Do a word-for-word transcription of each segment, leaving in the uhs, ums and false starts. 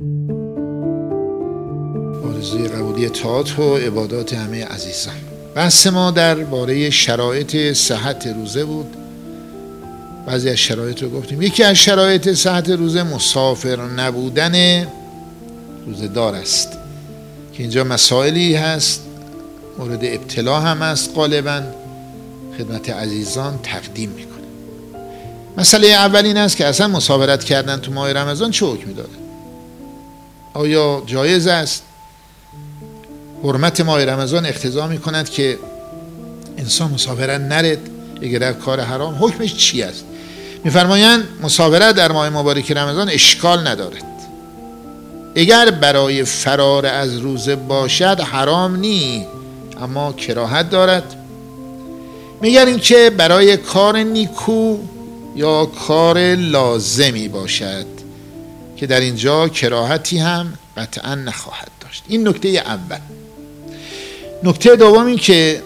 آرزوی قبولی طاعات و عبادات همه عزیزان. بحث ما درباره شرایط صحت روزه بود. بعضی از شرایط رو گفتیم. یکی از شرایط صحت روزه مسافر نبودن روزه دار است که اینجا مسائلی هست مورد ابتلا هم است، غالبا خدمت عزیزان تقدیم میکنه. مسئله اول این است که اصلا مسافرت کردن تو ماه رمضان چه حکمی داره؟ آیا جایز است؟ حرمت ماه رمضان اقتضا میکند که انسان مسافرت نرد اگر کار حرام؟ حکمش چی است؟ میفرمایند مسافرت در ماه مبارک رمضان اشکال ندارد. اگر برای فرار از روزه باشد حرام نی، اما کراهت دارد. میگن این که برای کار نیکو یا کار لازمی باشد که در اینجا کراهتی هم قطعا نخواهد داشت. این نکته اول. نکته دوم این که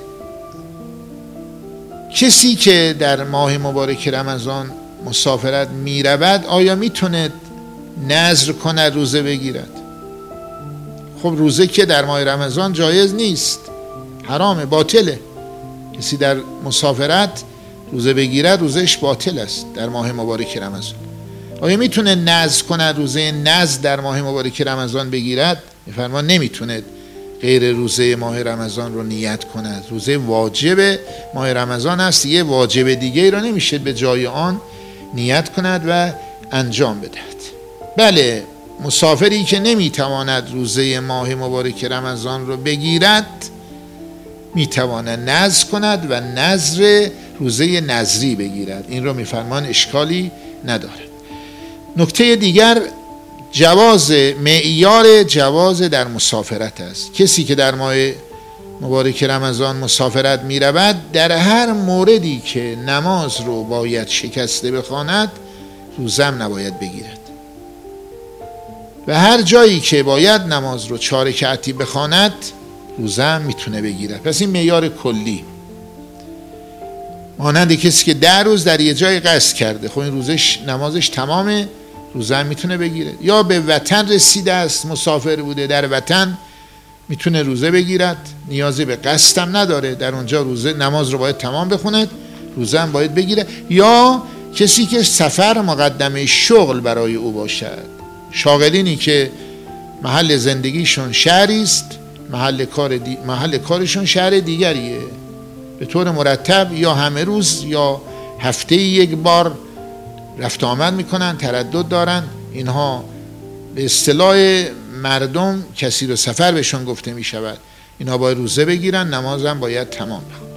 کسی که در ماه مبارک رمضان مسافرت می رود آیا می تونه نذر کند روزه بگیرد؟ خب روزه که در ماه رمضان جایز نیست، حرامه، باطله. کسی در مسافرت روزه بگیرد روزش باطل است در ماه مبارک رمضان. آیا می تونه نذر کند روزه نذر در ماه مبارک رمضان بگیرد؟ میفرمان نمی تونه غیر روزه ماه رمضان رو نیت کند. روزه واجب ماه رمضان است، یه واجب دیگه را نمیشه به جای آن نیت کند و انجام بدهد. بله، مسافری که نمیتواند روزه ماه مبارک رمضان رو بگیرد میتواند نذر کند و نذر روزه نذری بگیرد. این رو میفرمان اشکالی ندارد. نکته دیگر جواز، معیار جواز در مسافرت است. کسی که در ماه مبارک رمضان مسافرت می رود در هر موردی که نماز رو باید شکسته بخواند روزه هم نباید بگیرد و هر جایی که باید نماز رو چهار رکعتی بخواند روزه هم میتونه بگیرد. پس این معیار کلی. مانند کسی که ده روز در یه جای قصد کرده، خب این روزش نمازش تمامه، روزه هم میتونه بگیره. یا به وطن رسیده است، مسافر بوده در وطن، میتونه روزه بگیرد، نیازی به قصد هم نداره، در اونجا روزه نماز رو باید تمام بخونه، روزه هم باید بگیره. یا کسی که سفر مقدمه شغل برای او باشد، شاغلینی که محل زندگیشون شهری است، محل کار دی... محل کارشون شهر دیگریه، به طور مرتب یا همه روز یا هفته یک بار رفت آمد میکنن، تردد دارن. اینها به اصطلاح مردم کسی رو سفر بهشون گفته میشود. اینها باید روزه بگیرن، نماز هم باید تمام بخونن.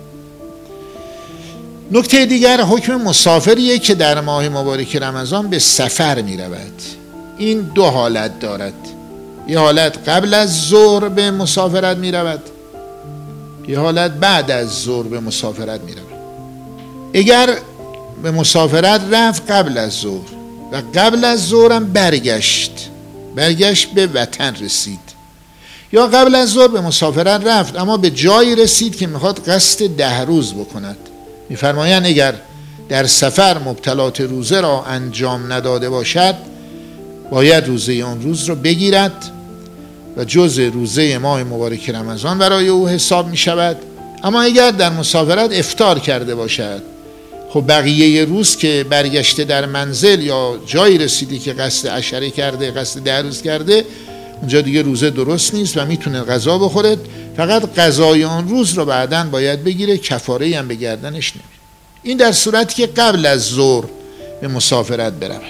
نکته دیگر حکم مسافریه که در ماه مبارک رمضان به سفر میرود. این دو حالت دارد. یه حالت قبل از ظهر به مسافرت میرود، یه حالت بعد از ظهر به مسافرت میرود. اگر به مسافرت رفت قبل از ظهر و قبل از ظهر هم برگشت برگشت به وطن رسید، یا قبل از ظهر به مسافرت رفت اما به جایی رسید که میخواد قصد ده روز بکند، میفرمایند اگر در سفر مبتلات روزه را انجام نداده باشد باید روزه اون روز رو بگیرد و جز روزه ماه مبارک رمضان برای او حساب میشود. اما اگر در مسافرت افطار کرده باشد، خب بقیه روز که برگشته در منزل یا جایی رسیدی که قصد عشره کرده، قصد ده روز کرده، اونجا دیگه روزه درست نیست و میتونه غذا بخوره، فقط غذای اون روز رو بعداً باید بگیره، کفاره‌ای هم به گردنش نمیره. این در صورتی که قبل از ظهر به مسافرت برود.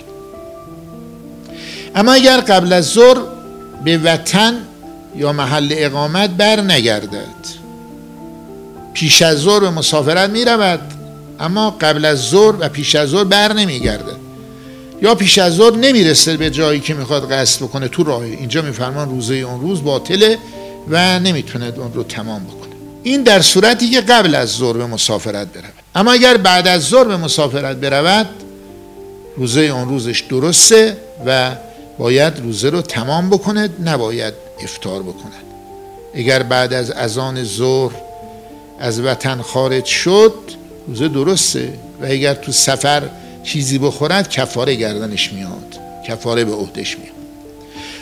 اما اگر قبل از ظهر به وطن یا محل اقامت بر نگردد، پیش از ظهر به مسافرت می رود اما قبل از ظهر و پیش از ظهر بر نمی گرده، یا پیش از ظهر نمی رسه به جایی که میخواد قصد بکنه تو راه، اینجا میفرمان روزه اون روز باطله و نمیتونه اون رو تمام بکنه. این در صورتی که قبل از ظهر به مسافرت برود. اما اگر بعد از ظهر به مسافرت برود روزه اون روزش درسته و باید روزه رو تمام بکند، نباید افطار بکند. اگر بعد از اذان ظهر از وطن خارج شد روزه درسته و اگر تو سفر چیزی بخورد کفاره گردنش میاد، کفاره به عهدش میاد.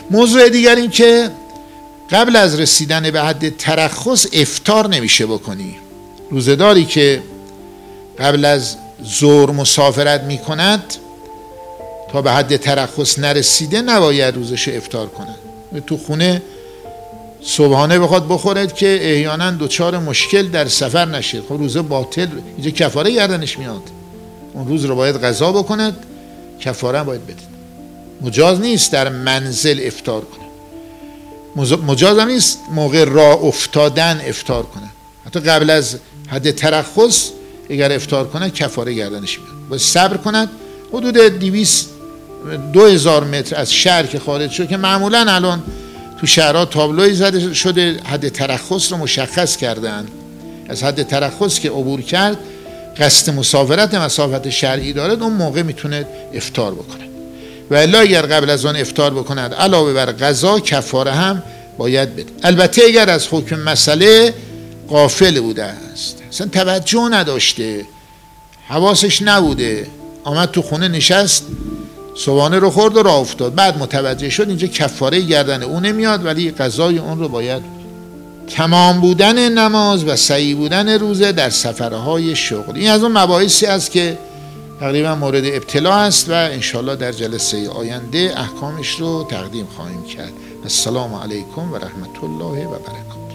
موضوع دیگر این که قبل از رسیدن به حد ترخص افطار نمیشه بکنی. روزه‌داری که قبل از ظهر مسافرت میکند تا به حد ترخص نرسیده نباید روزش افطار کند. تو خونه صبحانه بخواد بخورد که احیانا دوچار مشکل در سفر نشه، خب روزه باطل، اینجا کفاره گردنش میاد، اون روز رو باید قضا بکند، کفاره باید بده. مجاز نیست در منزل افطار کنه، مجاز هم نیست موقع راه افتادن افطار کنه. حتی قبل از حد ترخص اگر افطار کنه کفاره گردنش میاد، باید صبر کند. حدود دویست دو هزار متر از شهر که خارج شد، که معمولا الان تو شهرها تابلوی زده شده حد ترخص رو مشخص کردن، از حد ترخص که عبور کرد قصد مسافرت مسافت شرعی دارد، اون موقع میتونه افطار بکنه. و الا اگر قبل از آن افطار بکند علاوه بر قضا کفاره هم باید بده. البته اگر از حکم مسئله غافل بوده است، اصلا توجه نداشته، حواسش نبوده، آمد تو خونه نشست، صبحانه رو خورد و راه افتاد، بعد متوجه شد، اینجا کفاره گردن اون نمیاد، ولی قضای اون رو باید. تمام بودن نماز و صحیح بودن روزه در سفرهای شغل، این از اون مباحثی است که تقریبا مورد ابتلا است و انشالله در جلسه آینده احکامش رو تقدیم خواهیم کرد. السلام علیکم و رحمت الله و برکاته.